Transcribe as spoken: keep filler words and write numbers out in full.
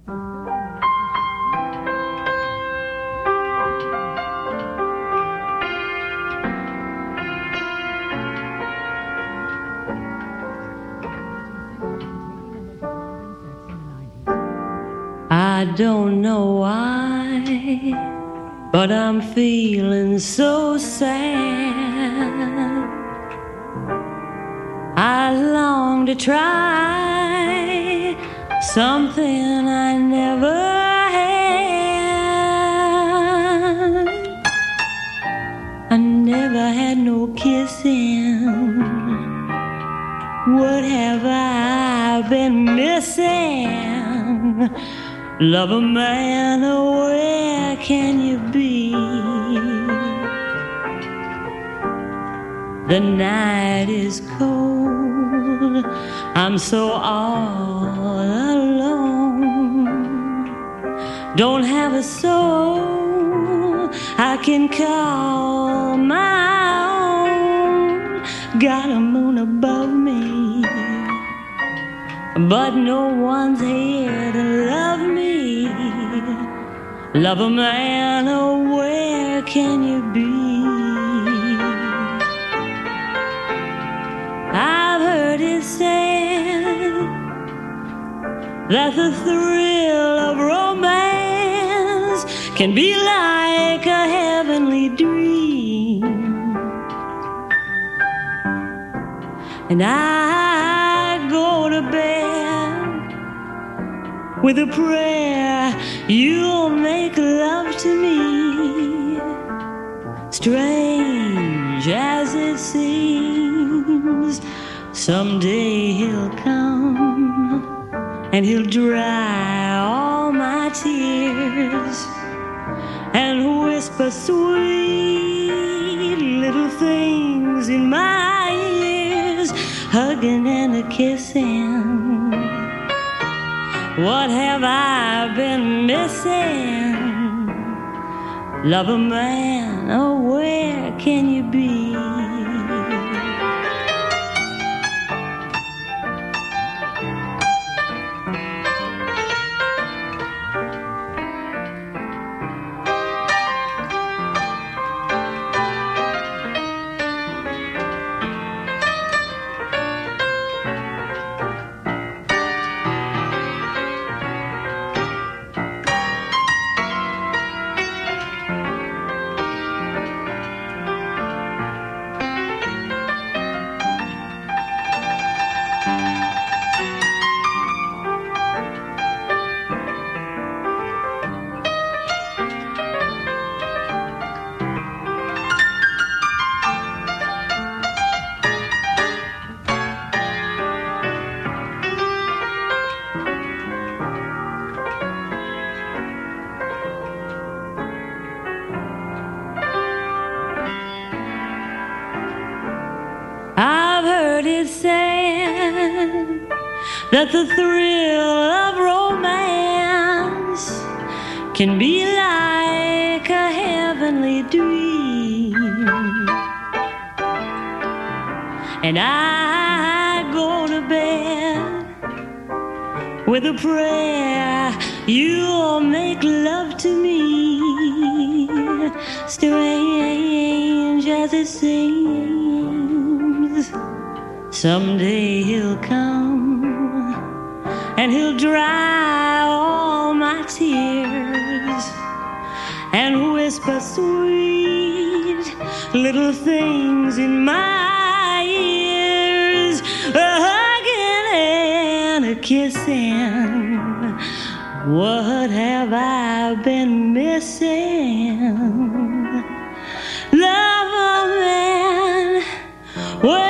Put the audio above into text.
I don't know why, but I'm feeling so sad. I long to try something I never had. I never had no kissing. What have I been missing? Lover man, oh, where can you be? The night is cold, I'm so all alone. Don't have a soul I can call my own. Got a moon above me, but no one's here to love me. Lover man, oh, where can you be? I've heard it said that the thrill of romance can be like a heavenly dream, and I go to bed with a prayer you'll make love to me. Strange as it seems, someday he'll come and he'll dry all my tears and whisper sweet little things in my ears, hugging and a kissing. What have I been missing? Lover man, oh, where can you be? That the thrill of romance can be like a heavenly dream, and I go to bed with a prayer you'll make love to me. Strange as it seems, someday he'll come and he'll dry all my tears and whisper sweet little things in my ears, a hugging and a kissing. What have I been missing? Lover man, where